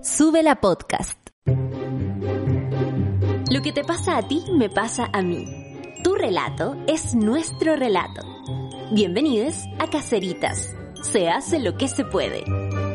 Sube la podcast. Lo que te pasa a ti me pasa a mí. Tu relato es nuestro relato. Bienvenidos a Caseritas. Se hace lo que se puede.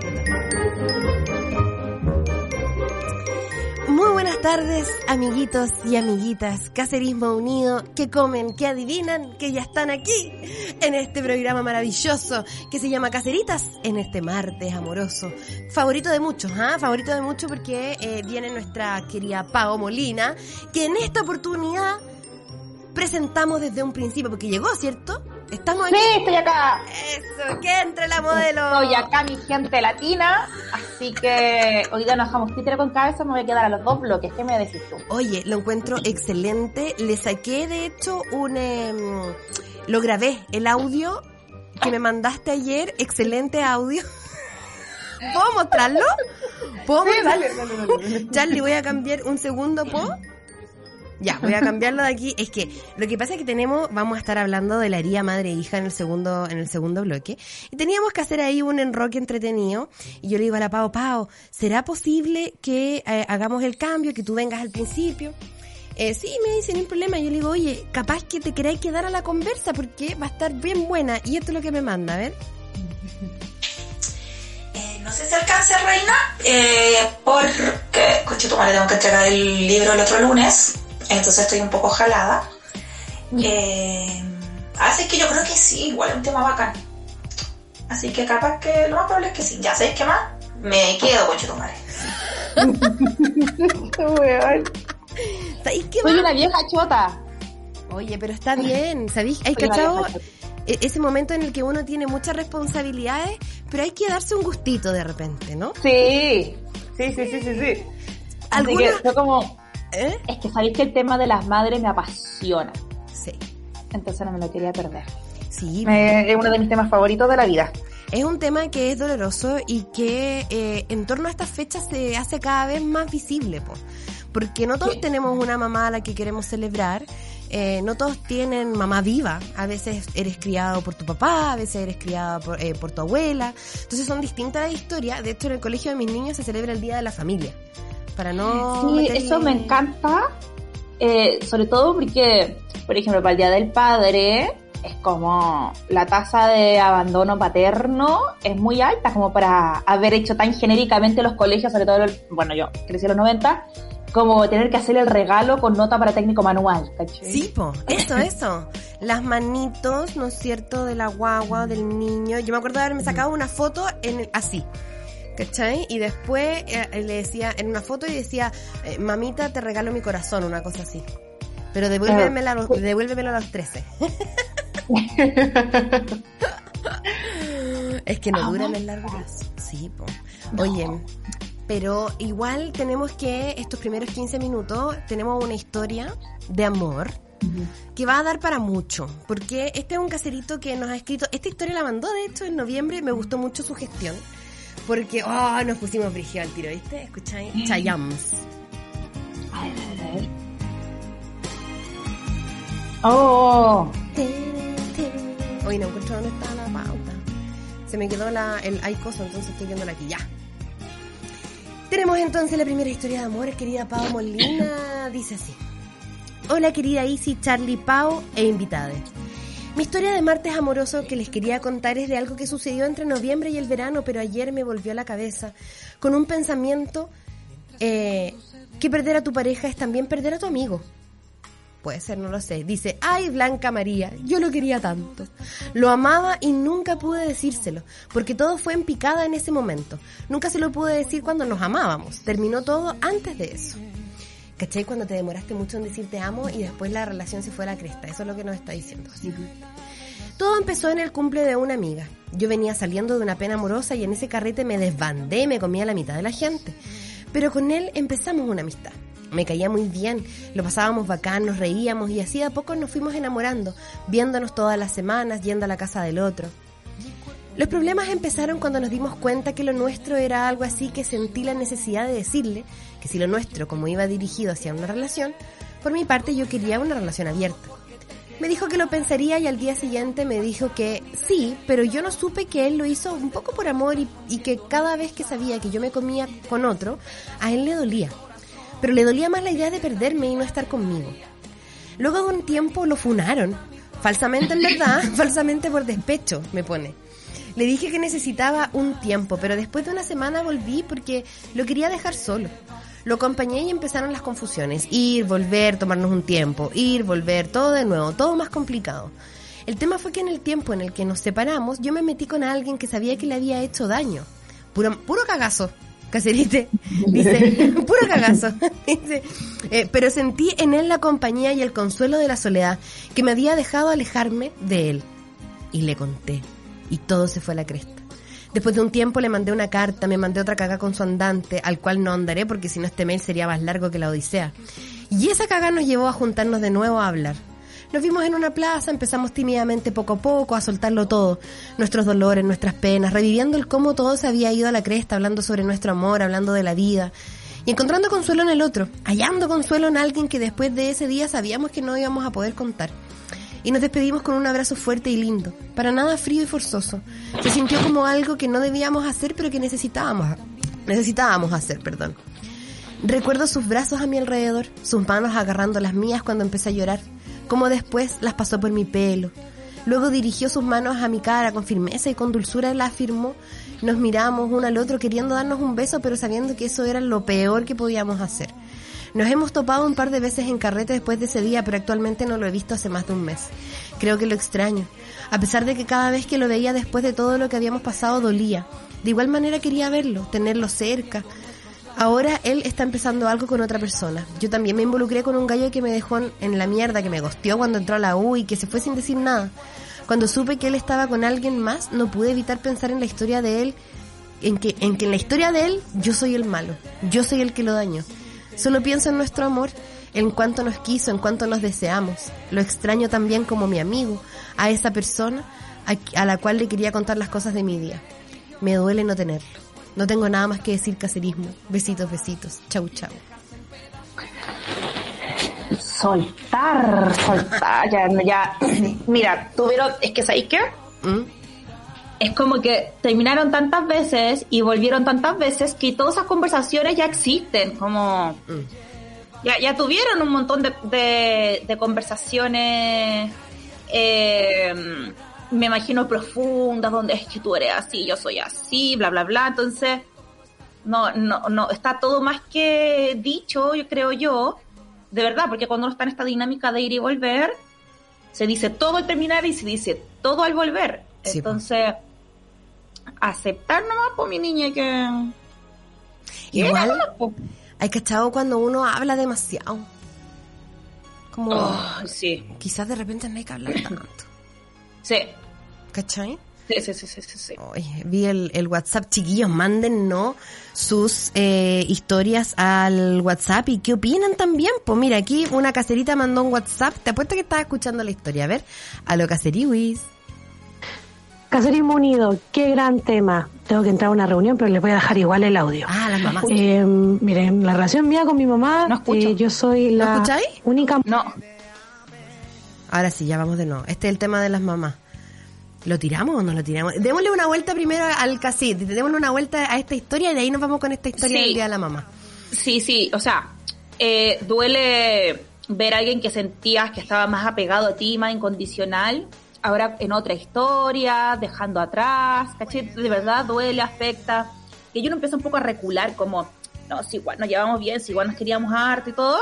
Muy buenas tardes, amiguitos y amiguitas, Caserismo Unido, que comen, que adivinan, que ya están aquí, en este programa maravilloso que se llama Caseritas, en este martes amoroso. Favorito de muchos, favorito de muchos porque viene nuestra querida Pao Molina, que en esta oportunidad presentamos desde un principio, porque llegó, ¿cierto? ¿Estamos aquí? Sí, estoy acá. Eso, que entre la modelo. Estoy acá, mi gente latina, así que hoy día nos dejamos títere con cabeza, me voy a quedar a los dos bloques. ¿Qué me decís tú? Oye, lo encuentro excelente. Le saqué, de hecho, lo grabé, el audio que me mandaste ayer. Excelente audio. ¿Puedo mostrarlo? ¿Puedo mostrarlo? Dale. Charlie, voy a cambiar un segundo, ¿puedo? Ya, voy a cambiarlo de aquí. Es que lo que pasa es que vamos a estar hablando de la herida madre-hija en el segundo bloque. Y teníamos que hacer ahí un enroque entretenido. Y yo le digo a la Pao, ¿será posible que hagamos el cambio, que tú vengas al principio? Sí, me dice, no hay problema. Yo le digo, oye, capaz que te queráis quedar a la conversa porque va a estar bien buena. Y esto es lo que me manda, a ver. No sé si alcance, reina, porque, coche, tu madre, tengo que entregar el libro el otro lunes. Entonces estoy un poco jalada. Así que yo creo que sí, igual es un tema bacán. Así que capaz que lo más probable es que sí. Ya sabéis qué más, me quedo con Chetumare. ¿Sabéis qué Soy más? una vieja chota. Oye, pero está bien, ¿sabéis? ¿Hay cachado ese momento en el que uno tiene muchas responsabilidades, pero hay que darse un gustito de repente, ¿no? Sí. ¿Alguna? Así que yo como... Es que sabéis que el tema de las madres me apasiona. Sí. Entonces no me lo quería perder. Sí. Es uno de mis temas favoritos de la vida. Es un tema que es doloroso y que en torno a estas fechas se hace cada vez más visible, porque no todos tenemos una mamá a la que queremos celebrar. No todos tienen mamá viva. A veces eres criado por tu papá, a veces eres criado por tu abuela. Entonces son distintas las historias. De hecho, en el colegio de mis niños se celebra el Día de la Familia. Para no... Sí, meterle... eso me encanta, sobre todo porque, por ejemplo, para el Día del Padre es como la tasa de abandono paterno es muy alta como para haber hecho tan genéricamente los colegios, sobre todo, bueno, yo crecí en los 90, como tener que hacer el regalo con nota para técnico manual, ¿cachai? Sí, eso. Las manitos, ¿no es cierto?, de la guagua, del niño. Yo me acuerdo de haberme sacado una foto así, ¿cachai? Y después le decía, en una foto, y decía, mamita, te regalo mi corazón, una cosa así. Pero devuélvemelo a los 13. Es que no duran el largo plazo. Sí, Oye, pero igual tenemos que, estos primeros 15 minutos, tenemos una historia de amor que va a dar para mucho, porque este es un caserito que nos ha escrito, esta historia la mandó de hecho en noviembre, me gustó mucho su gestión, porque nos pusimos brígidos al tiro, ¿viste? ¿Escucháis? Chayams. A ver. Oh. Hoy no encuentro dónde está la pauta. Se me quedó el icoso, entonces estoy viéndola aquí ya. Tenemos entonces la primera historia de amor, querida Pao Molina. Dice así: hola querida Isi, Charlie, Pao e invitades. Mi historia de martes amoroso que les quería contar es de algo que sucedió entre noviembre y el verano, pero ayer me volvió a la cabeza con un pensamiento que perder a tu pareja es también perder a tu amigo. Puede ser, no lo sé. Dice, ay, Blanca María, yo lo quería tanto. Lo amaba y nunca pude decírselo, porque todo fue en picada en ese momento. Nunca se lo pude decir cuando nos amábamos. Terminó todo antes de eso. ¿Cachai? Cuando te demoraste mucho en decir te amo y después la relación se fue a la cresta. Eso es lo que nos está diciendo. Todo empezó en el cumple de una amiga. Yo venía saliendo de una pena amorosa y en ese carrete me desbandé y me comía la mitad de la gente. Pero con él empezamos una amistad. Me caía muy bien, lo pasábamos bacán, nos reíamos y así de a poco nos fuimos enamorando, viéndonos todas las semanas, yendo a la casa del otro. Los problemas empezaron cuando nos dimos cuenta que lo nuestro era algo así que sentí la necesidad de decirle que si lo nuestro, como iba dirigido hacia una relación, por mi parte yo quería una relación abierta. Me dijo que lo pensaría y al día siguiente me dijo que sí, pero yo no supe que él lo hizo un poco por amor y que cada vez que sabía que yo me comía con otro, a él le dolía. Pero le dolía más la idea de perderme y no estar conmigo. Luego de un tiempo lo funaron, falsamente en verdad, falsamente por despecho, me pone. Le dije que necesitaba un tiempo, pero después de una semana volví porque lo quería dejar solo. Lo acompañé y empezaron las confusiones. Ir, volver, tomarnos un tiempo. Ir, volver, todo de nuevo, todo más complicado. El tema fue que en el tiempo en el que nos separamos, yo me metí con alguien que sabía que le había hecho daño. Puro cagazo, Caserite. Dice, puro cagazo. Dice, pero sentí en él la compañía y el consuelo de la soledad que me había dejado alejarme de él. Y le conté. Y todo se fue a la cresta. Después de un tiempo le mandé una carta, me mandé otra cagá con su andante, al cual no andaré porque si no este mail sería más largo que la Odisea. Y esa cagá nos llevó a juntarnos de nuevo a hablar. Nos vimos en una plaza, empezamos tímidamente poco a poco a soltarlo todo, nuestros dolores, nuestras penas, reviviendo el cómo todo se había ido a la cresta, hablando sobre nuestro amor, hablando de la vida, y encontrando consuelo en el otro, hallando consuelo en alguien que después de ese día sabíamos que no íbamos a poder contar. Y nos despedimos con un abrazo fuerte y lindo, para nada frío y forzoso. Se sintió como algo que no debíamos hacer, pero que necesitábamos hacer. Recuerdo sus brazos a mi alrededor, sus manos agarrando las mías cuando empecé a llorar, como después las pasó por mi pelo. Luego dirigió sus manos a mi cara con firmeza y con dulzura la afirmó. Nos miramos uno al otro queriendo darnos un beso, pero sabiendo que eso era lo peor que podíamos hacer. Nos hemos topado un par de veces en carrete después de ese día, pero actualmente no lo he visto hace más de un mes. Creo que lo extraño, a pesar de que cada vez que lo veía después de todo lo que habíamos pasado dolía. De igual manera quería verlo, tenerlo cerca. Ahora él está empezando algo con otra persona. Yo también me involucré con un gallo que me dejó en la mierda, que me ghosteó cuando entró a la U y que se fue sin decir nada. Cuando supe que él estaba con alguien más, no pude evitar pensar en la historia de él, en que en la historia de él yo soy el malo, yo soy el que lo dañó. Solo pienso en nuestro amor, en cuánto nos quiso, en cuánto nos deseamos. Lo extraño también como mi amigo, a esa persona a la cual le quería contar las cosas de mi día. Me duele no tenerlo. No tengo nada más que decir, caserismo. Besitos, besitos. Chau, chau. Soltar. Ya. Mira, es que ¿sabéis qué? Es como que terminaron tantas veces y volvieron tantas veces que todas esas conversaciones ya existen, como ya tuvieron un montón de conversaciones, me imagino profundas, donde es que tú eres así, yo soy así, bla bla bla. Entonces no está todo más que dicho, yo creo de verdad, porque cuando uno está en esta dinámica de ir y volver, se dice todo al terminar y se dice todo al volver. Sí, entonces aceptar nomás, por mi niña, que igual hay cachado cuando uno habla demasiado, como sí, quizás de repente no hay que hablar tanto. Sí, ¿cachai? Sí. Oye, vi el WhatsApp, chiquillos, mándennos sus historias al WhatsApp y qué opinan también. Pues mira, aquí una caserita mandó un WhatsApp, te apuesto que estaba escuchando la historia. A ver, a lo caseriwis. Caserismo Unido, qué gran tema. Tengo que entrar a una reunión, pero les voy a dejar igual el audio. Las mamás. Miren, la relación mía con mi mamá, yo soy la escucháis? Única... No. Ahora sí, ya vamos de nuevo. Este es el tema de las mamás. ¿Lo tiramos o no lo tiramos? Démosle una vuelta primero al cassette, démosle una vuelta a esta historia y de ahí nos vamos con esta historia del Día de la Mamá. Sí, o sea, duele ver a alguien que sentías que estaba más apegado a ti, más incondicional, ahora en otra historia, dejando atrás, ¿cachai? De verdad duele, afecta. Y yo uno empieza un poco a recular, como, no, si igual nos llevamos bien, si igual nos queríamos harto y todo,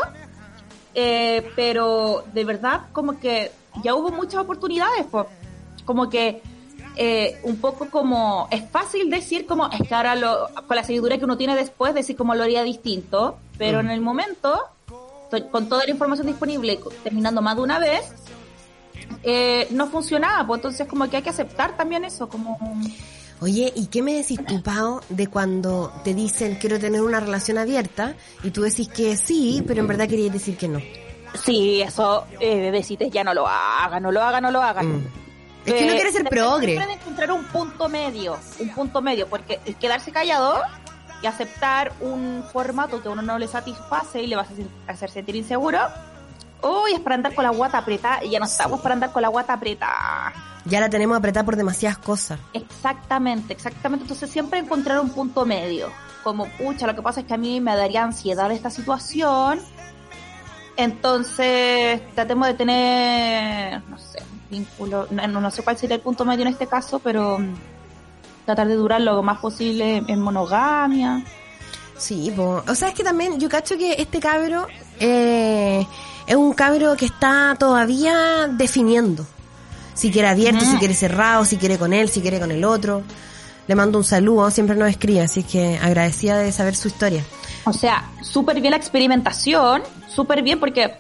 pero de verdad como que ya hubo muchas oportunidades, pues, como que un poco como, es fácil decir como, es que ahora con la seguidura que uno tiene después, decir como lo haría distinto, pero en el momento, con toda la información disponible, terminando más de una vez, no funcionaba, pues entonces como que hay que aceptar también eso, como... Oye, ¿y qué me decís tú, Pao, de cuando te dicen quiero tener una relación abierta y tú decís que sí, pero en verdad querías decir que no? Sí, eso, bebecites, ya no lo hagan. Es que uno quiere ser progre. Siempre encontrar un punto medio, porque quedarse callado y aceptar un formato que a uno no le satisface y le vas a hacer sentir inseguro, Uy, es para andar con la guata apretada, y ya no estamos para andar con la guata apretada. Ya la tenemos apretada por demasiadas cosas. Exactamente. Entonces siempre encontrar un punto medio. Como, pucha, lo que pasa es que a mí me daría ansiedad esta situación. Entonces, tratemos de tener, no sé, un vínculo. No sé cuál sería el punto medio en este caso, pero tratar de durar lo más posible en monogamia. Sí, o sea, es que también yo cacho que este cabro es un cabro que está todavía definiendo. Si quiere abierto, si quiere cerrado, si quiere con él, si quiere con el otro. Le mando un saludo, siempre nos escribe, así que agradecida de saber su historia. O sea, súper bien la experimentación, súper bien porque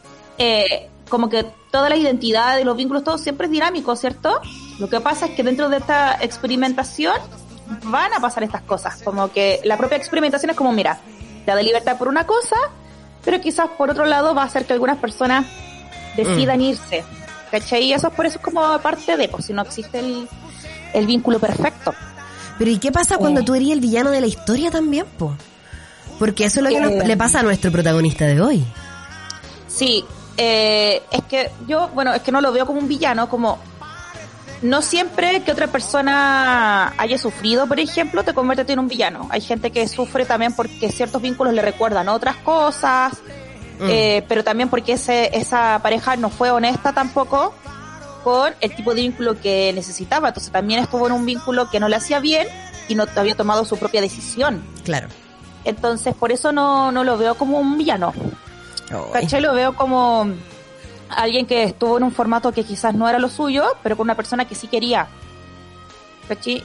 como que toda la identidad de los vínculos, todo siempre es dinámico, ¿cierto? Lo que pasa es que dentro de esta experimentación van a pasar estas cosas, como que la propia experimentación es como, mira, te da libertad por una cosa, pero quizás por otro lado va a hacer que algunas personas decidan irse, ¿cachai? Y eso es por eso es como parte de, pues si no existe el vínculo perfecto. Pero ¿y qué pasa cuando tú eres el villano de la historia también, po? Porque eso es lo que le pasa a nuestro protagonista de hoy. Sí, es que yo, bueno, es que no lo veo como un villano, como no siempre que otra persona haya sufrido, por ejemplo, te convierte en un villano. Hay gente que sufre también porque ciertos vínculos le recuerdan otras cosas, pero también porque esa pareja no fue honesta tampoco con el tipo de vínculo que necesitaba. Entonces también estuvo en un vínculo que no le hacía bien y no había tomado su propia decisión. Claro. Entonces por eso no lo veo como un villano. ¿Cachai? Lo veo como alguien que estuvo en un formato que quizás no era lo suyo, pero con una persona que sí quería. ¿Cachai?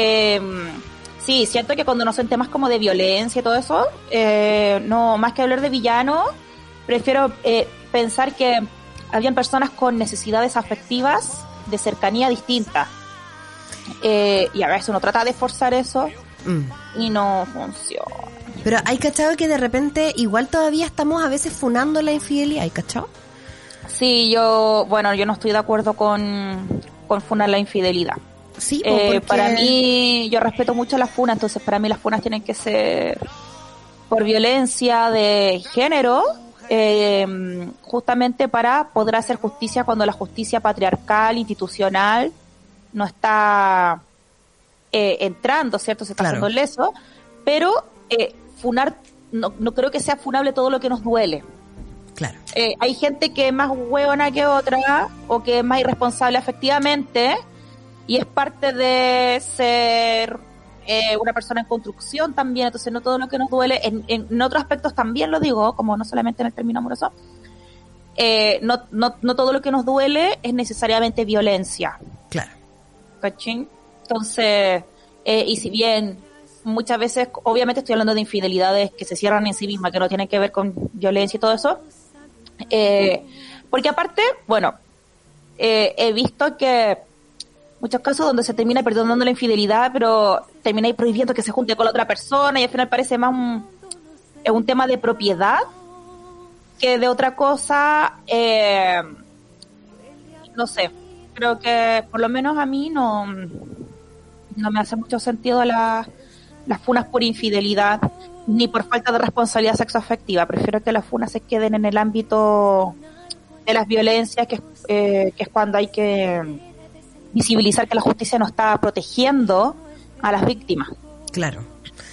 Sí, siento que cuando no son temas como de violencia y todo eso, no, más que hablar de villano, prefiero pensar que habían personas con necesidades afectivas de cercanía distintas. Y a veces uno trata de forzar eso y no funciona. Pero hay cachado que de repente igual todavía estamos a veces funando la infidelidad, ¿hay cachado? Sí, yo no estoy de acuerdo con funar la infidelidad. Sí, porque para mí, yo respeto mucho las funas, entonces para mí las funas tienen que ser por violencia de género, justamente para poder hacer justicia cuando la justicia patriarcal, institucional, no está entrando, ¿cierto? Se está haciendo leso, pero funar, no creo que sea funable todo lo que nos duele. Claro. Hay gente que es más hueona que otra, o que es más irresponsable afectivamente, y es parte de ser una persona en construcción también. Entonces no todo lo que nos duele, en otros aspectos también lo digo, como no solamente en el término amoroso, no todo lo que nos duele es necesariamente violencia. Claro. ¿Cachín? Entonces, y si bien muchas veces, obviamente estoy hablando de infidelidades que se cierran en sí mismas, que no tienen que ver con violencia y todo eso, porque aparte, bueno, he visto que muchos casos donde se termina perdonando la infidelidad, pero termina prohibiendo que se junte con la otra persona, y al final parece más un tema de propiedad que de otra cosa. No sé, creo que por lo menos a mí no me hace mucho sentido las funas por infidelidad ni por falta de responsabilidad sexoafectiva. Prefiero que las funas se queden en el ámbito de las violencias, que es cuando hay que visibilizar que la justicia no está protegiendo a las víctimas. Claro.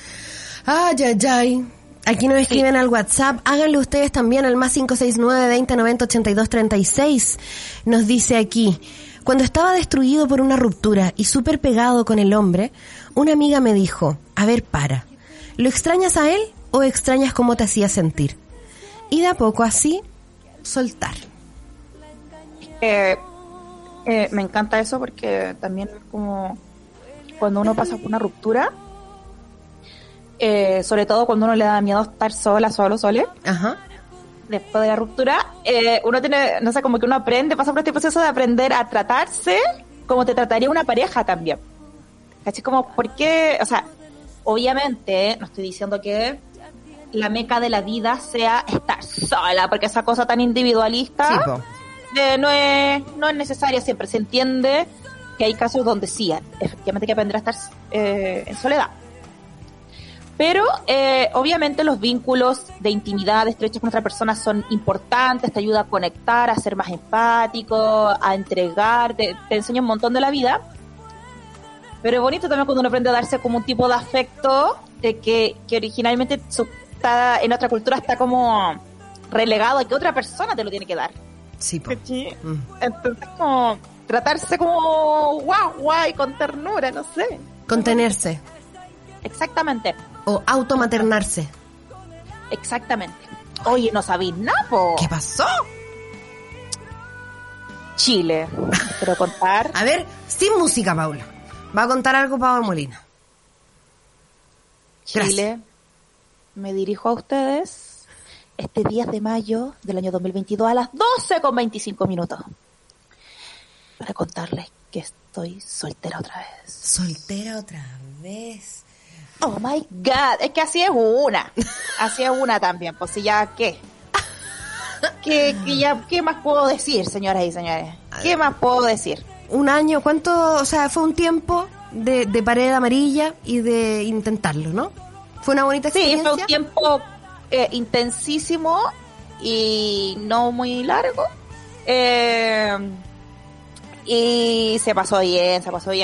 Ay. Aquí nos escriben al WhatsApp. Háganlo ustedes también al más 569-2090-8236. Nos dice aquí: cuando estaba destruido por una ruptura y súper pegado con el hombre, una amiga me dijo: a ver, ¿lo extrañas a él o extrañas cómo te hacía sentir? Y de a poco así, soltar. Me encanta eso, porque también como cuando uno pasa por una ruptura, sobre todo cuando uno le da miedo estar sole, ajá, después de la ruptura, uno tiene, no sé, como que uno pasa por este proceso de aprender a tratarse como te trataría una pareja también. ¿Cachai? Como, ¿por qué? O sea, obviamente, no estoy diciendo que la meca de la vida sea estar sola, porque esa cosa tan individualista, sí, no es necesaria siempre. Se entiende que hay casos donde sí, efectivamente hay que aprender a estar en soledad. Pero obviamente los vínculos de intimidad estrechos con otra persona son importantes, te ayuda a conectar, a ser más empático, a entregar, te enseña un montón de la vida. Pero es bonito también cuando uno aprende a darse como un tipo de afecto de que originalmente está, en otra cultura está como relegado a que otra persona te lo tiene que dar. Sí, po. Entonces como tratarse como guay con ternura, no sé. Contenerse. Exactamente. O automaternarse. Exactamente. Oye, no sabís nada, po. ¿Qué pasó? Chile. Quiero contar. A ver, sin música, Paula. Va a contar algo Pablo Molina. Chile. Gracias. Me dirijo a ustedes este 10 de mayo del año 2022 a las 12:25 para contarles que estoy soltera otra vez. Soltera otra vez. Oh my God, es que así es una también, pues si ya, ¿qué más puedo decir, señoras y señores? ¿Qué más puedo decir? Un año, ¿cuánto? O sea, fue un tiempo de pared amarilla y de intentarlo, ¿no? ¿Fue una bonita experiencia? Sí, fue un tiempo intensísimo y no muy largo. Y se pasó bien.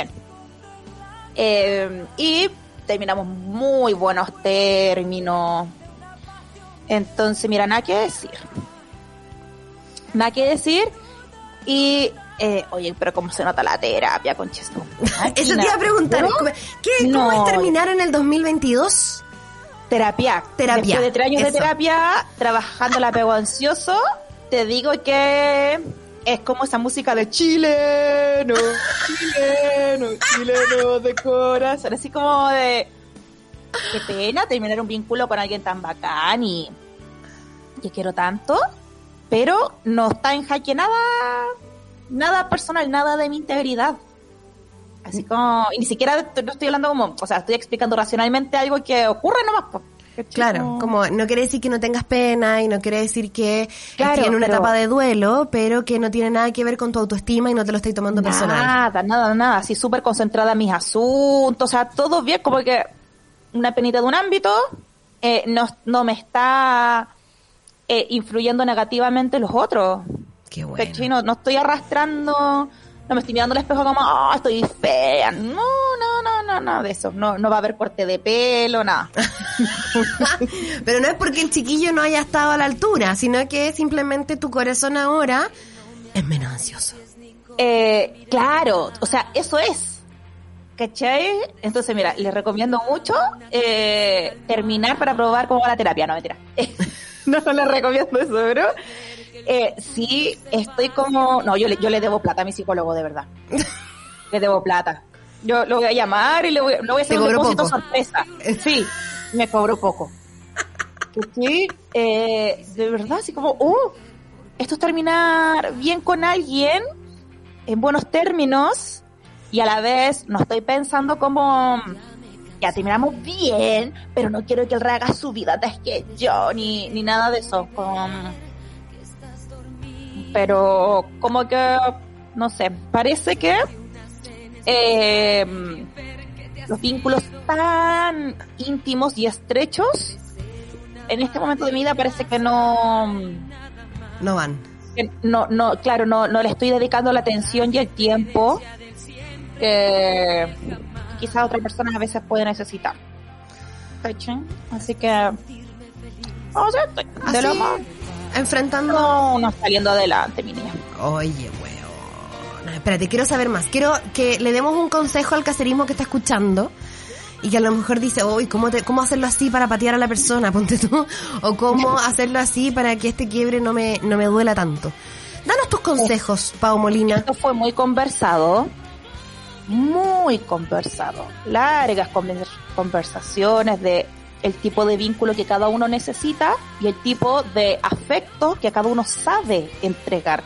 Y terminamos muy buenos términos. Entonces, mira, nada que decir. Y, oye, pero ¿cómo se nota la terapia, conchesto? Eso te iba a preguntar. ¿Cómo es terminar en el 2022? Terapia. Después de 3 años de terapia, trabajando el apego ansioso, te digo que es como esa música de chileno de corazón, así como de qué pena terminar un vínculo con alguien tan bacán y que quiero tanto, pero no está en jaque nada personal, nada de mi integridad. Así como, y ni siquiera no estoy hablando como, o sea, estoy explicando racionalmente algo que ocurre nomás, pues. Claro, como no quiere decir que no tengas pena y no quiere decir que claro, estés en una etapa de duelo, pero que no tiene nada que ver con tu autoestima y no te lo estoy tomando personal. Nada, así súper concentrada en mis asuntos, o sea, todo bien, como que una penita de un ámbito no me está influyendo negativamente los otros. Qué bueno. ¿Cachai? No estoy arrastrando, no me estoy mirando al espejo como, estoy fea. No, nada de eso. No va a haber corte de pelo, nada. Pero no es porque el chiquillo no haya estado a la altura, sino que simplemente tu corazón ahora es menos ansioso. Claro, o sea, eso es. ¿Cachai? Entonces, mira, les recomiendo mucho terminar para probar cómo va la terapia. No, mentira. No les recomiendo eso, pero sí estoy como... No, yo le debo plata a mi psicólogo, de verdad. Le debo plata. Yo lo voy a llamar y le voy a hacer un depósito sorpresa. Sí, me cobró poco. Sí, de verdad, así como, esto es terminar bien con alguien, en buenos términos, y a la vez no estoy pensando como, ya terminamos bien, pero no quiero que él rehaga su vida antes que yo, ni nada de eso. Pero como que, no sé, parece que los vínculos tan íntimos y estrechos en este momento de mi vida parece que no van. Claro, no le estoy dedicando la atención y el tiempo que quizás otras personas a veces pueden necesitar. Así que estoy de lo más enfrentando, no saliendo adelante, mi niña. Oye, weón. Espérate, quiero saber más. Quiero que le demos un consejo al caserismo que está escuchando y que a lo mejor dice, ¿cómo hacerlo así para patear a la persona? Ponte tú. O cómo hacerlo así para que este quiebre no me duela tanto. Danos tus consejos, Pau Molina. Esto fue muy conversado. Largas conversaciones de el tipo de vínculo que cada uno necesita y el tipo de afecto que cada uno sabe entregar.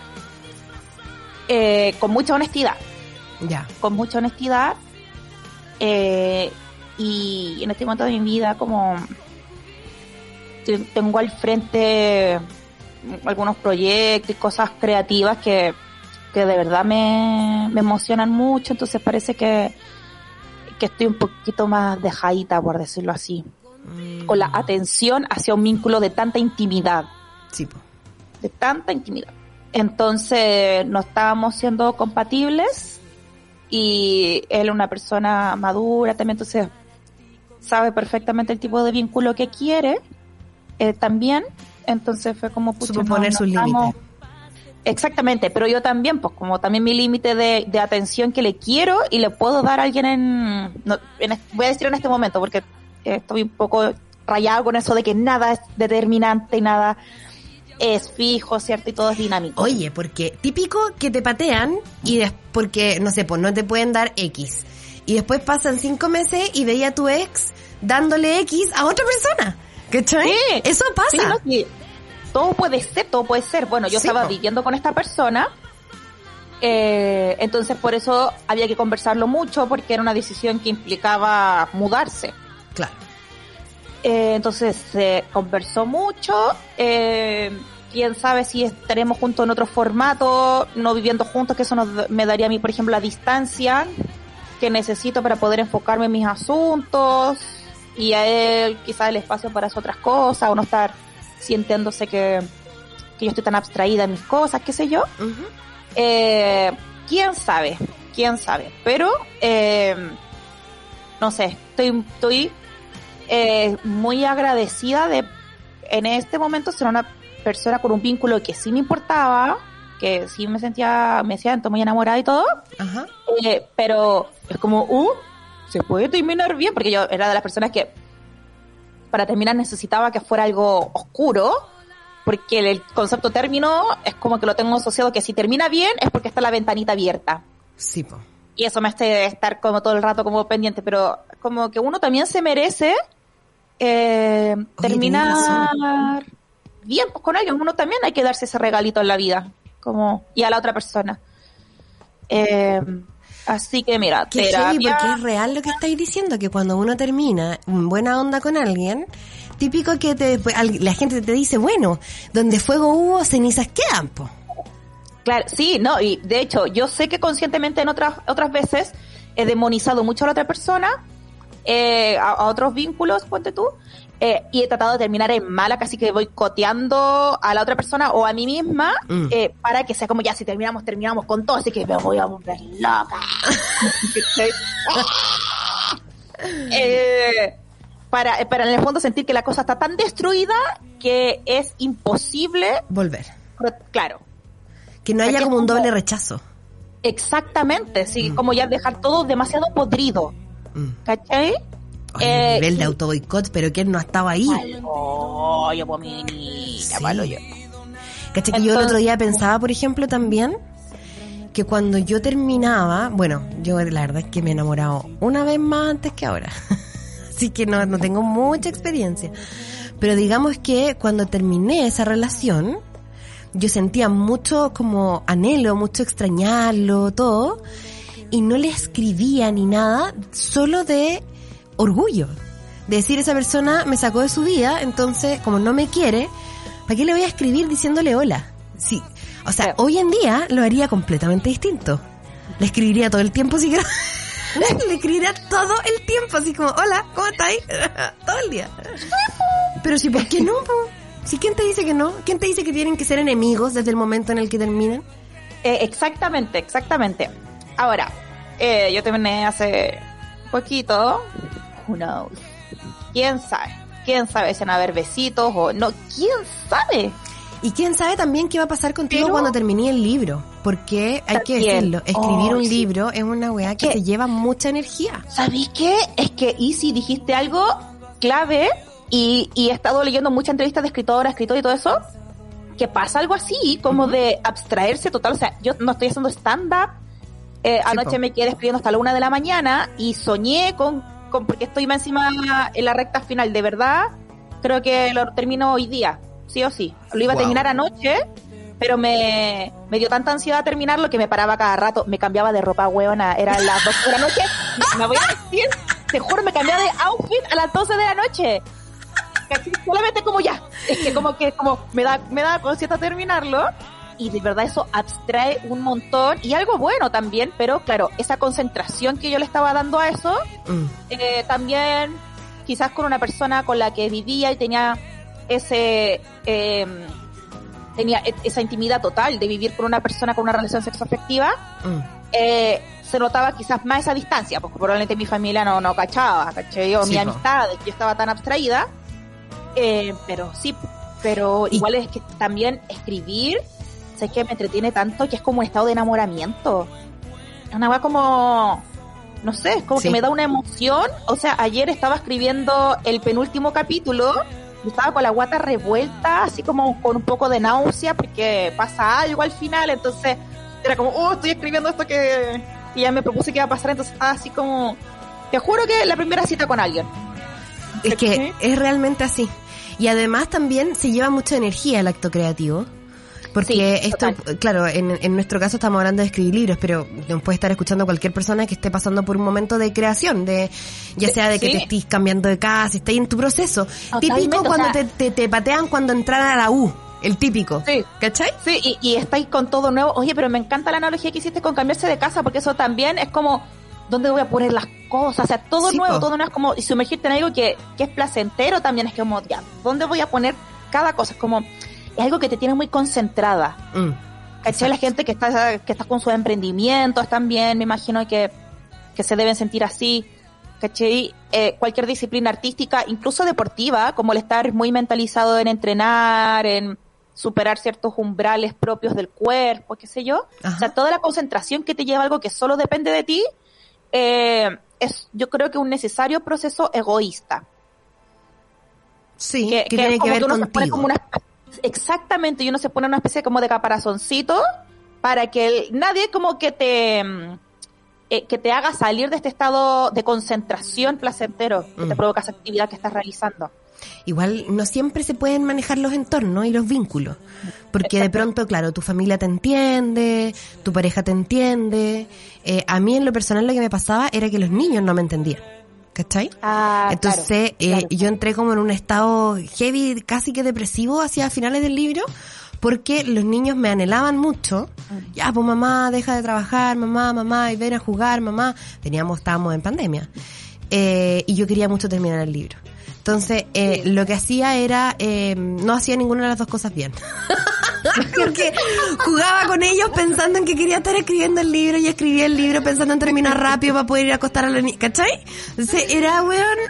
Con mucha honestidad. Ya. Con mucha honestidad. Y en este momento de mi vida, como tengo al frente algunos proyectos y cosas creativas que de verdad me emocionan mucho, entonces parece que estoy un poquito más dejadita, por decirlo así. con la atención hacia un vínculo de tanta intimidad. Sí, po. De tanta intimidad. Entonces no estábamos siendo compatibles y él una persona madura también, entonces sabe perfectamente el tipo de vínculo que quiere, también. Entonces fue como... Supo poner sus límites. Exactamente, pero yo también, pues como también mi límite de atención que le quiero y le puedo dar a alguien voy a decir en este momento, porque estoy un poco rayado con eso de que nada es determinante y nada es fijo, ¿cierto? Y todo es dinámico. Oye, porque típico que te patean y porque, no sé, pues no te pueden dar X. Y después pasan 5 meses y veía a tu ex dándole X a otra persona. ¿Cachai? Sí, eso pasa. Sí, no, sí. Todo puede ser. Bueno, yo estaba viviendo con esta persona, entonces por eso había que conversarlo mucho, porque era una decisión que implicaba mudarse. Claro. Entonces se conversó mucho, quién sabe si estaremos juntos en otro formato, no viviendo juntos, que eso me daría a mí, por ejemplo, la distancia que necesito para poder enfocarme en mis asuntos, y a él quizás el espacio para hacer otras cosas, o no estar sintiéndose que yo estoy tan abstraída en mis cosas, qué sé yo. Uh-huh. ¿Quién sabe? Pero, no sé, estoy muy agradecida de, en este momento, ser una persona con un vínculo que sí me importaba, que sí me siento muy enamorada y todo. Ajá. Pero es como, se puede terminar bien, porque yo era de las personas que para terminar necesitaba que fuera algo oscuro, porque el concepto término es como que lo tengo asociado que si termina bien es porque está la ventanita abierta. Sí, po. Y eso me hace estar como todo el rato como pendiente, pero como que uno también se merece terminar bien pues, con alguien. Uno también hay que darse ese regalito en la vida, como y a la otra persona. Así que mira, que sí, porque es real lo que estáis diciendo, que cuando uno termina en buena onda con alguien, típico que la gente te dice, bueno, donde fuego hubo, cenizas quedan, po. Claro, sí, no, y de hecho, yo sé que conscientemente en otras veces he demonizado mucho a la otra persona, a otros vínculos, ponte tú, y he tratado de terminar en mala, casi que voy coteando a la otra persona o a mí misma, para que sea como ya, si terminamos con todo, así que me voy a volver loca. Para en el fondo sentir que la cosa está tan destruida que es imposible volver. Claro. Que no haya como un doble rechazo. Exactamente, sí, como ya dejar todo demasiado podrido. ¿Cachai? Oye, nivel de autoboicot, pero ¿quién no ha estado ahí? Yo por mi niña, malo yo. ¿Cachai? Que yo el otro día pensaba, por ejemplo, también, que cuando yo terminaba, bueno, yo la verdad es que me he enamorado una vez más antes que ahora. Así que no tengo mucha experiencia. Pero digamos que cuando terminé esa relación, yo sentía mucho como anhelo, mucho extrañarlo, todo, y no le escribía ni nada, solo de orgullo. De decir, esa persona me sacó de su vida, entonces, como no me quiere, ¿para qué le voy a escribir diciéndole hola? Sí. O sea, hoy en día lo haría completamente distinto. Le escribiría todo el tiempo, si le escribiría todo el tiempo, así como, hola, ¿cómo estáis? Todo el día. Pero sí, ¿por qué no? ¿Sí, quién te dice que no? ¿Quién te dice que tienen que ser enemigos desde el momento en el que terminan? Exactamente. Ahora, yo terminé hace poquito. Who knows? ¿Quién sabe si van a haber besitos o no? ¿Quién sabe? Y quién sabe también qué va a pasar contigo cuando termine el libro. Porque hay que decirlo, escribir un libro es una weá que te lleva mucha energía. ¿Sabéis qué? Es que, Isi, dijiste algo clave y he estado leyendo muchas entrevistas de escritores y todo eso, que pasa algo así, como de abstraerse total. O sea, yo no estoy haciendo stand-up. Anoche me quedé escribiendo hasta la 1 de la mañana y soñé porque estoy más encima en la recta final. De verdad, creo que lo termino hoy día, sí o sí. Lo iba a terminar anoche, pero me dio tanta ansiedad terminarlo que me paraba cada rato. Me cambiaba de ropa, huevona. Eran las 12 de la noche. Me voy a decir, te juro, me cambiaba de outfit a las 12 de la noche. Solamente como ya. Es que como me da conciencia terminarlo. Y de verdad eso abstrae un montón, y algo bueno también, pero claro, esa concentración que yo le estaba dando a eso, también quizás con una persona con la que vivía y tenía esa intimidad total de vivir con una persona con una relación sexoafectiva, se notaba quizás más esa distancia, porque probablemente mi familia no cachaba, ¿cachai? O mi amistad, que yo estaba tan abstraída, pero igual es que también escribir, sé que me entretiene tanto que es como un estado de enamoramiento. Es una cosa como, no sé, es como que me da una emoción. O sea, ayer estaba escribiendo el penúltimo capítulo y estaba con la guata revuelta, así como con un poco de náusea porque pasa algo al final, entonces era como, estoy escribiendo esto que ya me propuse que iba a pasar, entonces estaba así como, te juro que la primera cita con alguien. Es que es realmente así. Y además también se lleva mucha energía el acto creativo. Porque esto, claro, en nuestro caso estamos hablando de escribir libros, pero nos puede estar escuchando cualquier persona que esté pasando por un momento de creación, ya sea de que te estés cambiando de casa, estés en tu proceso. Totalmente, típico cuando te patean cuando entran a la U, el típico. Sí. ¿Cachai? Sí, y estáis con todo nuevo. Oye, pero me encanta la analogía que hiciste con cambiarse de casa, porque eso también es como, ¿dónde voy a poner las cosas? O sea, todo nuevo, todo nuevo, es como, y sumergirte en algo que es placentero también, es como, ya, ¿dónde voy a poner cada cosa? Es como, es algo que te tiene muy concentrada. ¿Cachai? La gente que está con sus emprendimientos también, me imagino que se deben sentir así. ¿Cachai? Cualquier disciplina artística, incluso deportiva, como el estar muy mentalizado en entrenar, en superar ciertos umbrales propios del cuerpo, qué sé yo. Ajá. O sea, toda la concentración que te lleva a algo que solo depende de ti, es, yo creo que un necesario proceso egoísta. Sí, que tiene que ver contigo. Exactamente, y uno se pone una especie como de caparazoncito para que nadie como que te haga salir de este estado de concentración placentero que te provoca esa actividad que estás realizando. Igual no siempre se pueden manejar los entornos y los vínculos, porque de pronto, claro, tu familia te entiende, tu pareja te entiende. A mí en lo personal lo que me pasaba era que los niños no me entendían. ¿Cachai? Entonces, claro. Yo entré como en un estado heavy, casi que depresivo hacia finales del libro, porque los niños me anhelaban mucho. Ya, pues mamá, deja de trabajar, mamá, y ven a jugar, mamá. Estábamos en pandemia. Y yo quería mucho terminar el libro. Entonces, lo que hacía era, no hacía ninguna de las dos cosas bien. Porque jugaba con ellos pensando en que quería estar escribiendo el libro y escribía el libro pensando en terminar rápido para poder ir a acostar a los niños, ¿cachai? Entonces era,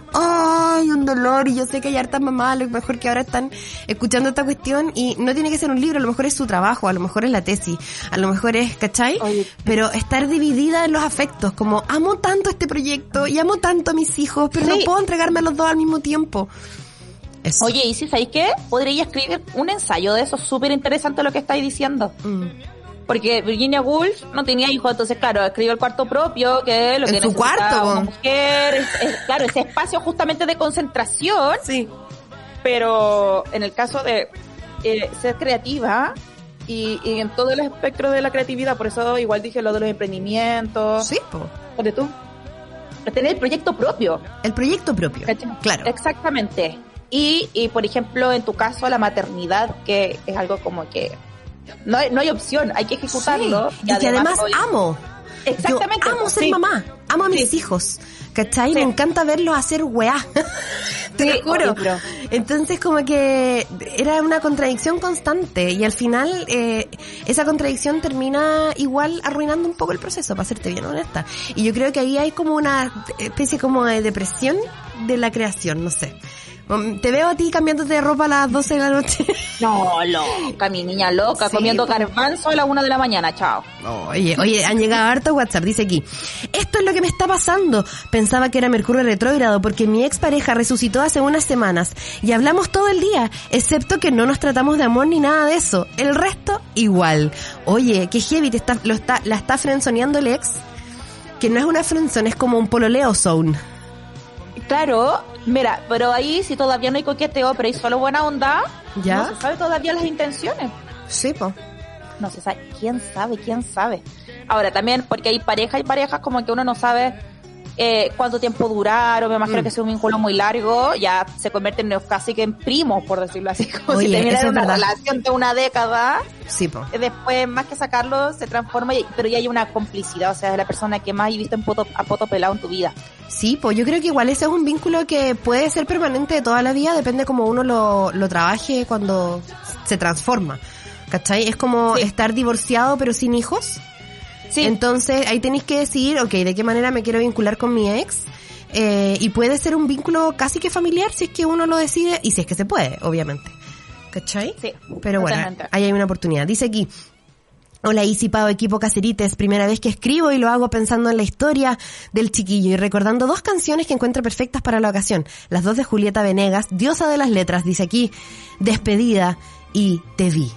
un dolor, y yo sé que hay hartas mamás, a lo mejor que ahora están escuchando esta cuestión, y no tiene que ser un libro, a lo mejor es su trabajo, a lo mejor es la tesis, a lo mejor es, ¿cachai? Pero estar dividida en los afectos, como amo tanto este proyecto y amo tanto a mis hijos, pero no puedo entregarme a los dos al mismo tiempo. Eso. Oye, ¿y si sabéis qué? Podría escribir un ensayo de eso, súper interesante lo que estáis diciendo. Porque Virginia Woolf no tenía hijos, entonces claro, escribió el cuarto propio, que es lo que necesita su cuarto, una mujer, claro, ese espacio justamente de concentración. Sí. Pero en el caso de ser creativa y en todo el espectro de la creatividad, por eso igual dije lo de los emprendimientos. Sí, po. ¿Dónde tú? Tener el proyecto propio. El proyecto propio, claro. Exactamente. Y por ejemplo, en tu caso, la maternidad, que es algo como que no hay opción, hay que ejecutarlo. Sí. Y que además amo. Exactamente. Yo amo ser mamá, amo a mis hijos, ¿cachai? Me encanta verlos hacer weá. Te lo juro. Entonces como que era una contradicción constante, y al final esa contradicción termina igual arruinando un poco el proceso, para serte bien honesta. Y yo creo que ahí hay como una especie como de depresión de la creación, no sé. Te veo a ti cambiándote de ropa a las 12 de la noche. No, loca, mi niña loca, comiendo garbanzo a la 1 de la mañana, chao. Oye, han llegado harto WhatsApp, dice aquí: esto es lo que me está pasando. Pensaba que era Mercurio retrógrado porque mi expareja resucitó hace unas semanas y hablamos todo el día, excepto que no nos tratamos de amor ni nada de eso. El resto, igual. Oye, qué heavy, la está frenzoneando el ex, que no es una frenzone, es como un pololeo zone. Claro, mira, pero ahí si todavía no hay coqueteo, pero hay solo buena onda, ¿ya? No se sabe todavía las intenciones. Sí, po. No se sabe, quién sabe. Ahora también, porque hay parejas como que uno no sabe cuánto tiempo duraron, me imagino que si es un vínculo muy largo, ya se convierten casi que en primos, por decirlo así, como Oye, si terminaran una verdad. relación de una década, Sí, po. después más que sacarlo se transforma, pero ya hay una complicidad, o sea, es la persona que más has visto a poto pelado en tu vida. Sí, pues yo creo que igual ese es un vínculo que puede ser permanente de toda la vida, depende cómo uno lo trabaje cuando se transforma, ¿cachai? Es como estar divorciado pero sin hijos. Sí. Entonces ahí tenéis que decidir, ok, ¿de qué manera me quiero vincular con mi ex? Y puede ser un vínculo casi que familiar si es que uno lo decide, y si es que se puede, obviamente. ¿Cachai? Sí, pero bueno, totalmente. ahí hay una oportunidad. Dice aquí: hola Isi, Pau, equipo Cacerites, primera vez que escribo y lo hago pensando en la historia del chiquillo y recordando 2 canciones que encuentro perfectas para la ocasión. Las 2 de Julieta Venegas, diosa de las letras, dice aquí, Despedida y Te vi.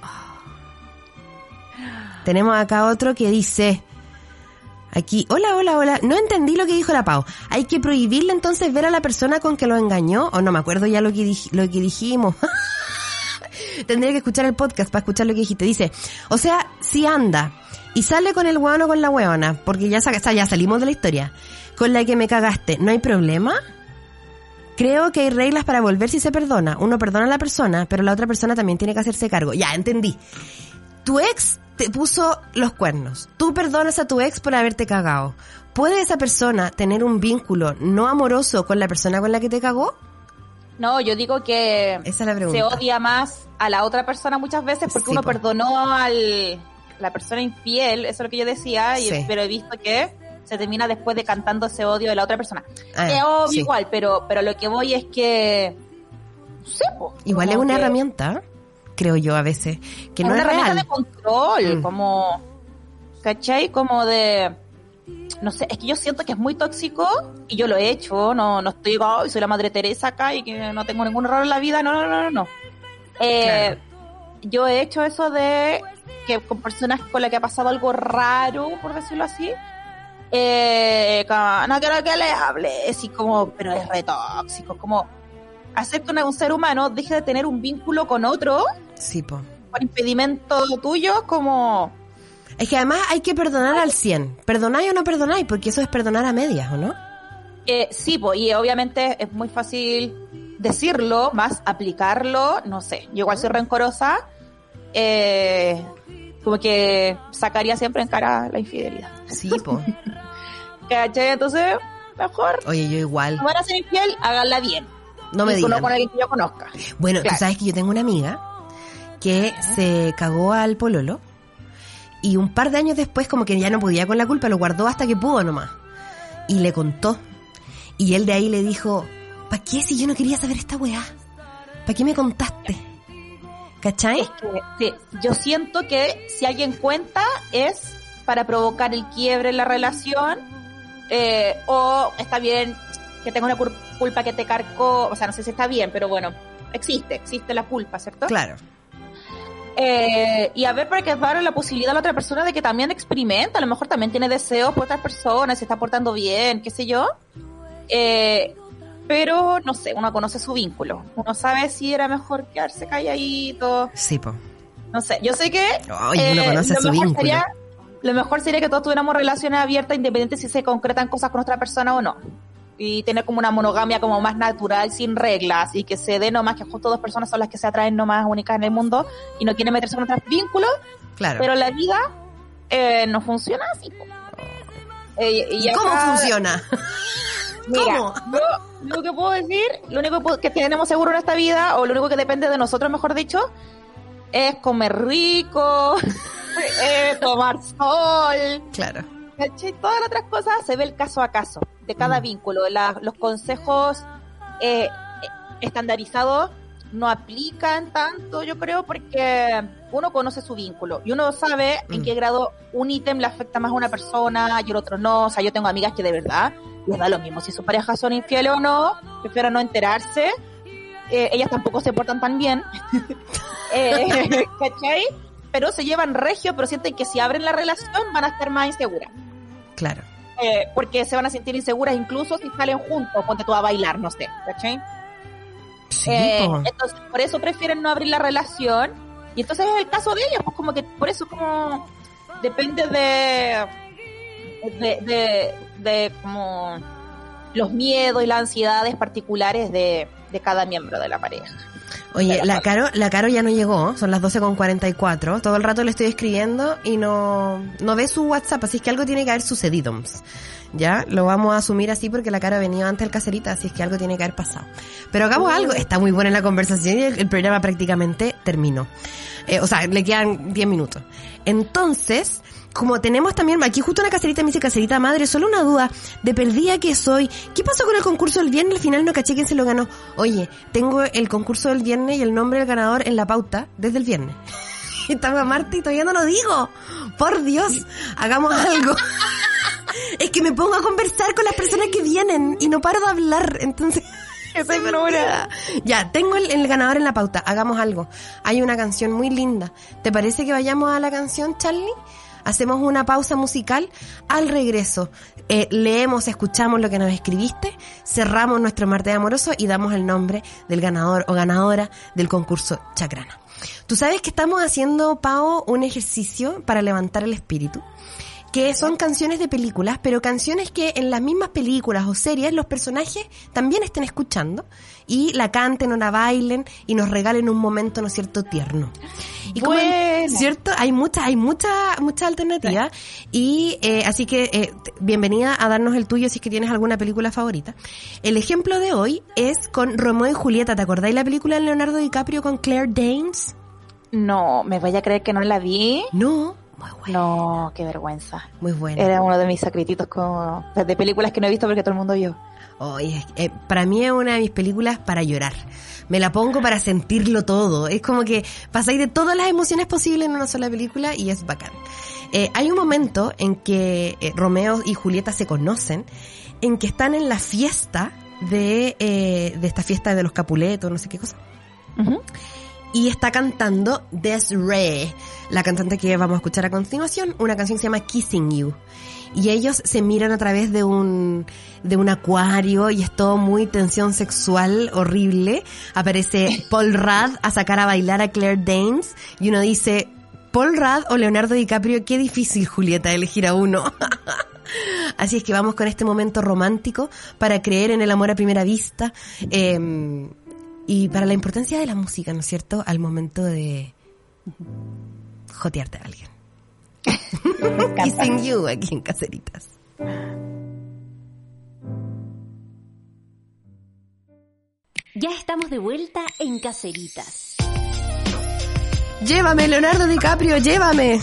Tenemos acá otro que dice, aquí, hola, no entendí lo que dijo la Pau. ¿Hay que prohibirle entonces ver a la persona con que lo engañó? O no me acuerdo ya lo que dijimos. Tendría que escuchar el podcast para escuchar lo que dijiste. Dice, o sea, si anda y sale con el hueón o con la hueona, porque ya salimos de la historia, con la que me cagaste, ¿no hay problema? Creo que hay reglas para volver si se perdona. Uno perdona a la persona, pero la otra persona también tiene que hacerse cargo. Ya, entendí. Tu ex te puso los cuernos. Tú perdonas a tu ex por haberte cagado. ¿Puede esa persona tener un vínculo no amoroso con la persona con la que te cagó? No, yo digo que Esa es la pregunta. se odia más a la otra persona muchas veces porque Sí, uno po. perdonó a la persona infiel, eso es lo que yo decía, Sí. pero he visto que se termina después decantando ese odio de la otra persona. Ah, Es obvio sí. igual, pero lo que voy es que... No sé, po, Igual es como una que- herramienta, creo yo a veces, que es no una es herramienta real. de control, Mm. como... ¿Cachai? Como de... No sé, es que yo siento que es muy tóxico y yo lo he hecho, no estoy, oh, soy la Madre Teresa acá y que no tengo ningún error en la vida, no. Claro. Yo he hecho eso de que con personas con las que ha pasado algo raro, por decirlo así, como, no quiero que les hable, así como, pero es re tóxico, como hacer que un ser humano deje de tener un vínculo con otro Sí, po. por impedimento tuyo, como... Es que además hay que perdonar al 100. ¿Perdonáis o no perdonáis? Porque eso es perdonar a medias, ¿o no? Sí, pues, y obviamente es muy fácil decirlo, más aplicarlo, no sé. Yo igual soy rencorosa, como que sacaría siempre en cara la infidelidad. Sí, po. ¿Cachai? Entonces, mejor, Oye, yo igual. si van a ser infiel, háganla bien. No me Y no digan. con alguien que yo conozca. Bueno, Claro. tú sabes que yo tengo una amiga que se cagó al pololo y un par de años después como que ya no podía con la culpa, lo guardó hasta que pudo nomás. Y le contó. Y él de ahí le dijo, ¿para qué si yo no quería saber esta weá? ¿Para qué me contaste? ¿Cachai? Es que, sí, yo siento que si alguien cuenta es para provocar el quiebre en la relación, o está bien que tenga una culpa que te cargó, o sea, no sé si está bien, pero bueno, existe la culpa, ¿cierto? Claro. Y a ver, para que darle la posibilidad a la otra persona de que también experimenta, a lo mejor también tiene deseos por otras personas, se está portando bien, qué sé yo. Pero, no sé, uno conoce su vínculo. Uno sabe si era mejor quedarse calladito. Sí, po. No sé, yo sé que... Oye, uno conoce su vínculo. Lo mejor sería que todos tuviéramos relaciones abiertas, independiente si se concretan cosas con otra persona o no. Y tener como una monogamia como más natural, sin reglas, y que se dé nomás que justo 2 personas son las que se atraen nomás únicas en el mundo y no quieren meterse con otros vínculos, Claro. pero la vida no funciona así. Po. ¿Y cómo acá- funciona? Mira, ¿Cómo? yo lo único que puedo decir, lo único que tenemos seguro en esta vida, o lo único que depende de nosotros, mejor dicho, es comer rico, tomar sol, Claro. ¿cachai? Todas las otras cosas se ve el caso a caso de cada vínculo. Los consejos estandarizados no aplican tanto, yo creo, porque uno conoce su vínculo y uno sabe en qué grado un ítem le afecta más a una persona y el otro no. O sea, yo tengo amigas que de verdad les da lo mismo si sus parejas son infieles o no, prefieren no enterarse. Ellas tampoco se portan tan bien, ¿cachai? Pero se llevan regio, pero sienten que si abren la relación van a estar más inseguras. Claro. Porque se van a sentir inseguras incluso si salen juntos, ponte tú a bailar, no sé, ¿cachai? Sí, po. Entonces, por eso prefieren no abrir la relación. Y entonces es el caso de ellas, pues como que por eso como depende de de como los miedos y las ansiedades particulares de cada miembro de la pareja. Oye, la Caro ya no llegó, son las 12:44, todo el rato le estoy escribiendo y no ve su WhatsApp, así es que algo tiene que haber sucedido. Ya, lo vamos a asumir así porque la Caro venía antes del Caserita, así es que algo tiene que haber pasado. Pero hagamos algo, está muy buena la conversación y el programa prácticamente terminó. O sea, le quedan 10 minutos. Entonces, como tenemos también, aquí justo una Caserita me dice, Caserita madre, solo una duda, de perdida que soy, ¿qué pasó con el concurso del viernes? Al final no caché quién se lo ganó. Oye, tengo el concurso del viernes y el nombre del ganador en la pauta desde el viernes. Estaba Marta y todavía no lo digo. Por Dios, hagamos algo. Es que me pongo a conversar con las personas que vienen y no paro de hablar, entonces... Soy buena. Ya, tengo el ganador en la pauta, hagamos algo. Hay una canción muy linda. ¿Te parece que vayamos a la canción, Charlie? Hacemos una pausa musical. Al regreso, leemos, escuchamos lo que nos escribiste, cerramos nuestro martes amoroso y damos el nombre del ganador o ganadora del concurso Chacrana. Tú sabes que estamos haciendo, Pao, un ejercicio para levantar el espíritu, que son canciones de películas, pero canciones que en las mismas películas o series los personajes también estén escuchando y la canten o la bailen y nos regalen un momento, ¿no es cierto?, tierno. Y como ¿cierto? Hay muchas alternativas. Sí. Y así que bienvenida a darnos el tuyo si es que tienes alguna película favorita. El ejemplo de hoy es con Romeo y Julieta. ¿Te acordáis la película de Leonardo DiCaprio con Claire Danes? No, ¿me vaya a creer que no la vi? No. Muy buena. No, qué vergüenza. Muy buena. Era uno de mis sacrificios como de películas que no he visto porque todo el mundo vio. Oye, para mí es una de mis películas para llorar. Me la pongo para sentirlo todo. Es como que pasáis de todas las emociones posibles en una sola película y es bacán. Hay un momento en que Romeo y Julieta se conocen, en que están en la fiesta de esta fiesta de los Capuletos, no sé qué cosa. Uh-huh. Y está cantando Desiree, la cantante que vamos a escuchar a continuación, una canción que se llama Kissing You. Y ellos se miran a través de un acuario y es todo muy tensión sexual horrible. Aparece Paul Rudd a sacar a bailar a Claire Danes y uno dice, Paul Rudd o Leonardo DiCaprio, qué difícil, Julieta, elegir a uno. Así es que vamos con este momento romántico para creer en el amor a primera vista. Y para la importancia de la música, ¿no es cierto?, al momento de jotearte a alguien. Kissing You aquí en Caseritas. Ya estamos de vuelta en Caseritas. Llévame, Leonardo DiCaprio, llévame.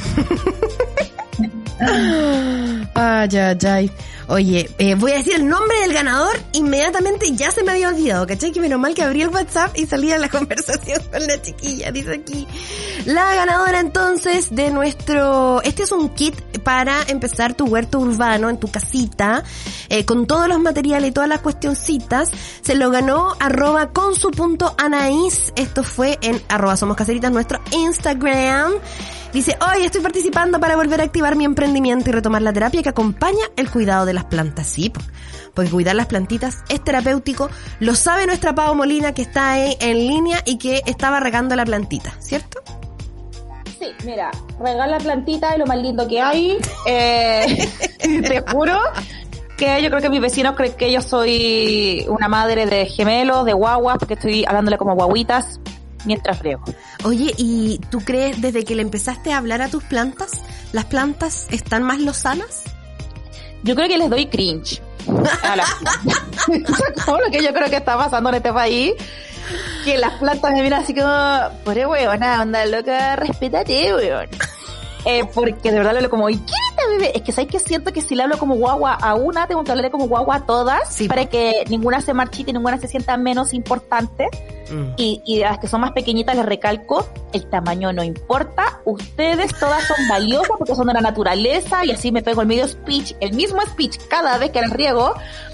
Ay, ay, ay. Oye, voy a decir el nombre del ganador inmediatamente, ya se me había olvidado, ¿cachai? Que menos mal que abrí el WhatsApp y salía la conversación con la chiquilla, dice aquí. La ganadora entonces de nuestro... Este es un kit para empezar tu huerto urbano en tu casita, con todos los materiales y todas las cuestioncitas. Se lo ganó @consu.anaís. Esto fue en @somoscaseritas, nuestro Instagram. Dice, hoy estoy participando para volver a activar mi emprendimiento y retomar la terapia que acompaña el cuidado de las plantas. Sí, porque cuidar las plantitas es terapéutico. Lo sabe nuestra Pao Molina, que está ahí en línea y que estaba regando la plantita, ¿cierto? Sí, mira, regar la plantita es lo más lindo que hay. Te juro que yo creo que mis vecinos creen que yo soy una madre de gemelos, de guaguas, porque estoy hablándole como guaguitas mientras friego. Oye, ¿y tú crees desde que le empezaste a hablar a tus plantas, las plantas están más lozanas? Yo creo que les doy cringe a las plantas. Todo lo que yo creo que está pasando en este país, que las plantas me miran así como, pobre weona, onda loca, respétate, weón. Porque de verdad le hablo como, ¿y qué te bebé? Es que sabes que siento que si le hablo como guagua a una, tengo que hablarle como guagua a todas, sí, para que ninguna se marchite y ninguna se sienta menos importante. Y a las que son más pequeñitas les recalco, el tamaño no importa, ustedes todas son valiosas porque son de la naturaleza, y así me pego el mismo speech cada vez que les riego.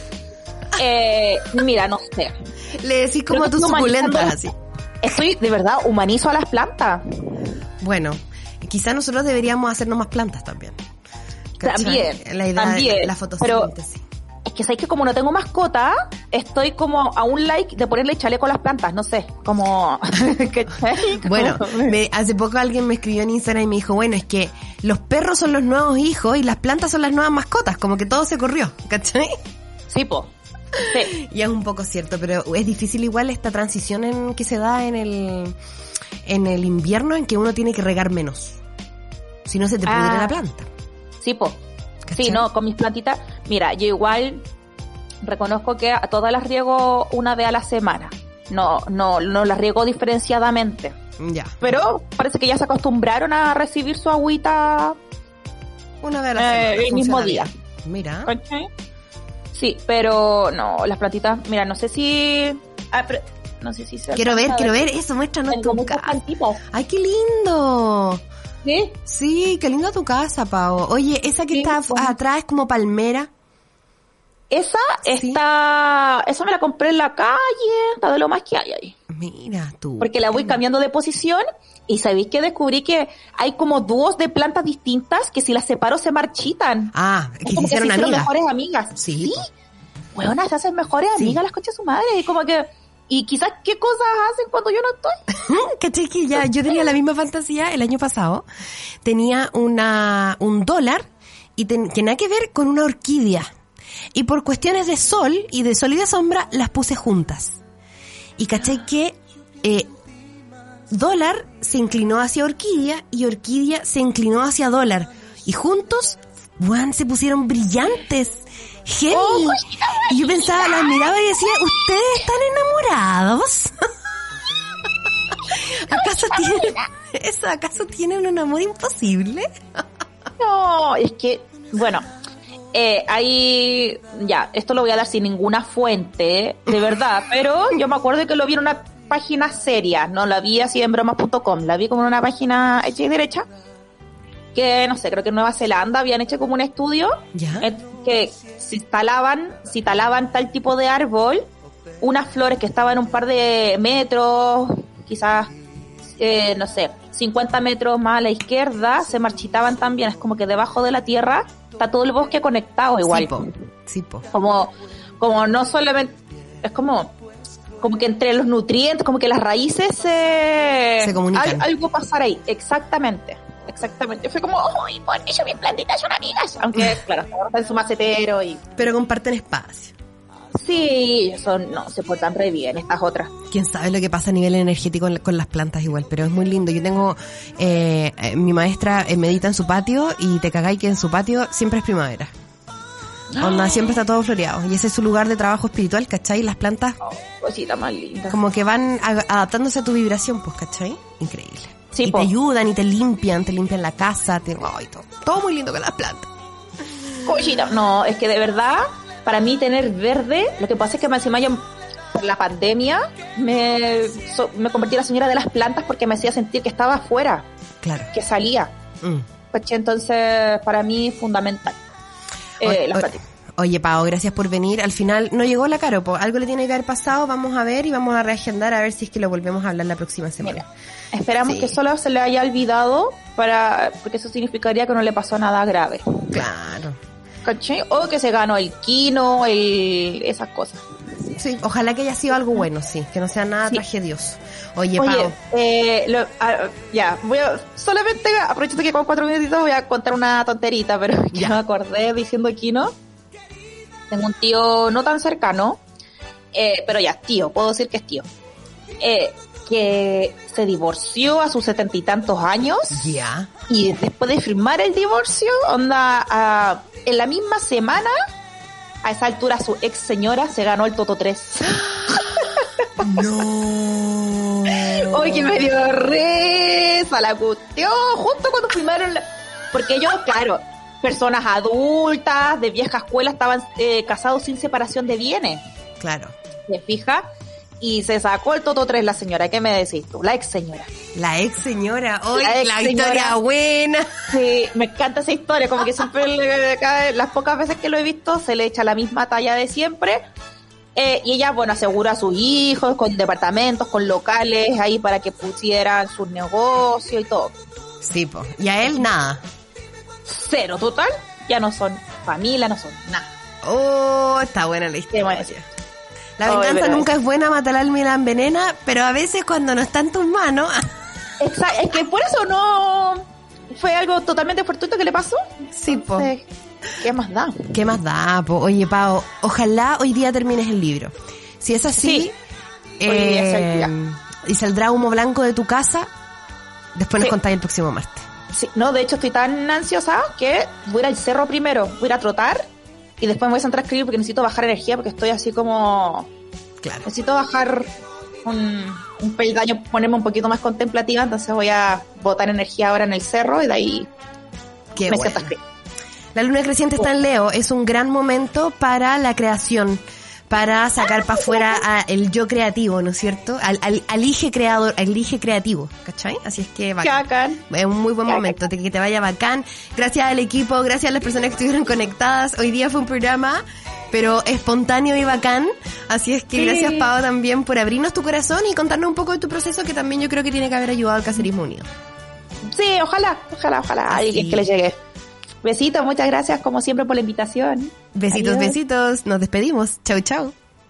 Mira, no sé. Le decís como a tus suculentas así. Estoy, de verdad, humanizo a las plantas. Bueno, quizás nosotros deberíamos hacernos más plantas también. ¿Cachai? También. La idea también, de la fotosíntesis. Es que sabes que como no tengo mascota, estoy como a un like de ponerle chaleco a las plantas, no sé, como... Bueno, hace poco alguien me escribió en Instagram y me dijo, bueno, es que los perros son los nuevos hijos y las plantas son las nuevas mascotas, como que todo se corrió, ¿cachai? Sí, po. Sí. Y es un poco cierto, pero es difícil igual esta transición que se da en el invierno, en que uno tiene que regar menos. Si no, se te pudre la planta. Sí, po. ¿Cachai? Sí, no, con mis plantitas, mira, yo igual reconozco que a todas las riego una vez a la semana. No las riego diferenciadamente. Ya. Pero parece que ya se acostumbraron a recibir su agüita Una vez a la semana. el mismo funciona día. bien. Mira. ¿Cachai? Sí, pero no, las plantitas, mira, no sé si... no sé si se... Quiero ver eso, muéstranos Tengo tu muchas casa. plantitas. ¡Ay, qué lindo! ¿Sí? Sí, qué linda tu casa, Pao. Oye, esa que Sí, está bueno. atrás es como palmera. Esa Sí. esa me la compré en la calle, está de lo más que hay ahí. Mira tú. Porque la voy cambiando de posición y sabéis que descubrí que hay como dúos de plantas distintas que si las separo se marchitan. Ah, Es que se como hicieron amigas. mejores amigas. Sí. Weona, se hacen mejores Sí. amigas las coches de su madre. Y como que, y quizás qué cosas hacen cuando yo no estoy. ¿Cachai? Que ya yo tenía la misma fantasía el año pasado. Tenía un dólar y que nada que ver con una orquídea. Y por cuestiones de sol y de sombra las puse juntas. Y cachai que dólar se inclinó hacia orquídea y orquídea se inclinó hacia dólar. Y juntos, weón, se pusieron brillantes. Heavy. Oh, Y yo pensaba, las miraba y decía, ¿ustedes están enamorados? ¿Acaso tienen un amor imposible? No, es que, bueno, ahí, ya, esto lo voy a dar sin ninguna fuente, de verdad, pero yo me acuerdo que lo vi en una página seria, no la vi así en bromas.com, la vi como en una página hecha y derecha, que no sé, creo que en Nueva Zelanda habían hecho como un estudio ¿Ya? que si talaban tal tipo de árbol, unas flores que estaban un par de metros, quizás, no sé, 50 metros más a la izquierda, se marchitaban también. Es como que debajo de la tierra está todo el bosque conectado igual. Sí, po. Como no solamente, es como que entre los nutrientes, como que las raíces se comunican. algo pasar ahí, exactamente. Fue como, uy, por eso mis plantitas son amigas. Aunque, claro, están en su macetero y... Pero comparten espacio. Sí, no se portan re bien estas otras. Quién sabe lo que pasa a nivel energético con las plantas igual, pero es muy lindo. Yo tengo, mi maestra medita en su patio y te cagáis que en su patio siempre es primavera. Onda, siempre está todo floreado. Y ese es su lugar de trabajo espiritual, ¿cachai? Las plantas Cosita más linda. como que van adaptándose a tu vibración, pues, ¿cachai? Increíble. Sí, y po. te ayudan y te limpian la casa, todo muy lindo con las plantas. Cosita. No, es que de verdad, para mí tener verde, lo que pasa es que encima yo, por la pandemia, me convertí en la señora de las plantas porque me hacía sentir que estaba afuera, Claro. que salía. ¿Cachai? Entonces, para mí, fundamental. Las plantitas. Oye, Pao, gracias por venir. Al final no llegó la Caro, po. Algo le tiene que haber pasado. Vamos a ver y vamos a reagendar a ver si es que lo volvemos a hablar la próxima semana. Mira, esperamos Sí. que solo se le haya olvidado porque eso significaría que no le pasó nada grave. Claro. ¿Cachai? O que se ganó el quino, esas cosas. Sí, ojalá que haya sido algo bueno, sí. Que no sea nada Sí. tragedioso. Oye, Oye, Pao. ya, solamente aprovechando que con 4 minutitos voy a contar una tonterita, pero Ya. ya me acordé diciendo quino. Tengo un tío no tan cercano, pero ya, tío, puedo decir que es tío, que se divorció a sus 70 y tantos años Ya. y después de firmar el divorcio, en la misma semana, a esa altura su ex señora se ganó el Toto 3. No. Oye, me dio risa la cuestión, justo cuando firmaron porque ellos, claro, personas adultas, de vieja escuela, estaban casados sin separación de bienes, Claro. ¿te fijas? Y se sacó el Toto 3 la señora. ¿Qué me decís tú? La ex señora. La ex señora. Hoy La ex la señora. historia buena. Sí, me encanta esa historia, como que siempre las pocas veces que lo he visto se le echa la misma talla de siempre. Y ella, bueno, asegura a sus hijos con departamentos, con locales ahí para que pusieran sus negocios y todo. Sí, po. Y a él nada. Cero total, ya no son familia, no son nada. Oh, está buena la ¿Qué historia. voy a decir? La Ay, venganza pero- nunca es buena, mata al alma y la envenena, pero a veces cuando no está en tus manos... Exacto, es que por eso no... fue algo totalmente fortuito que le pasó. Sí, po. Entonces, ¿qué más da? ¿Qué más da, po? Oye, Pao, ojalá hoy día termines el libro. Si es así, Sí. Hoy día es el día. y saldrá humo blanco de tu casa, después nos Sí. contáis el próximo martes. Sí, no, de hecho estoy tan ansiosa que voy a ir al cerro primero, voy a ir a trotar y después me voy a sentar a escribir porque necesito bajar energía porque estoy así como... Claro. Necesito bajar un peldaño, ponerme un poquito más contemplativa, entonces voy a botar energía ahora en el cerro y de ahí Qué me bueno. siento a escribir. La luna creciente está en Leo, es un gran momento para la creación, para sacar para afuera el yo creativo, ¿no es cierto? Al hije creador, al hije creativo, ¿cachai? Así es que Qué bacán. bacán. Es un muy buen momento, que te vaya bacán. Gracias al equipo, gracias a las personas que estuvieron conectadas. Hoy día fue un programa, pero espontáneo y bacán. Así es que Sí. gracias, Pao, también por abrirnos tu corazón y contarnos un poco de tu proceso, que también yo creo que tiene que haber ayudado al Cacerismo Unido. Sí, ojalá. A Así. alguien que le llegue. Besitos, muchas gracias como siempre por la invitación. Besitos, Adiós. besitos. Nos despedimos. Chau, chau.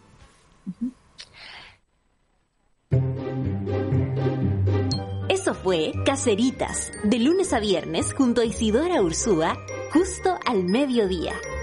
Eso fue Caceritas, de lunes a viernes junto a Isidora Ursúa, justo al mediodía.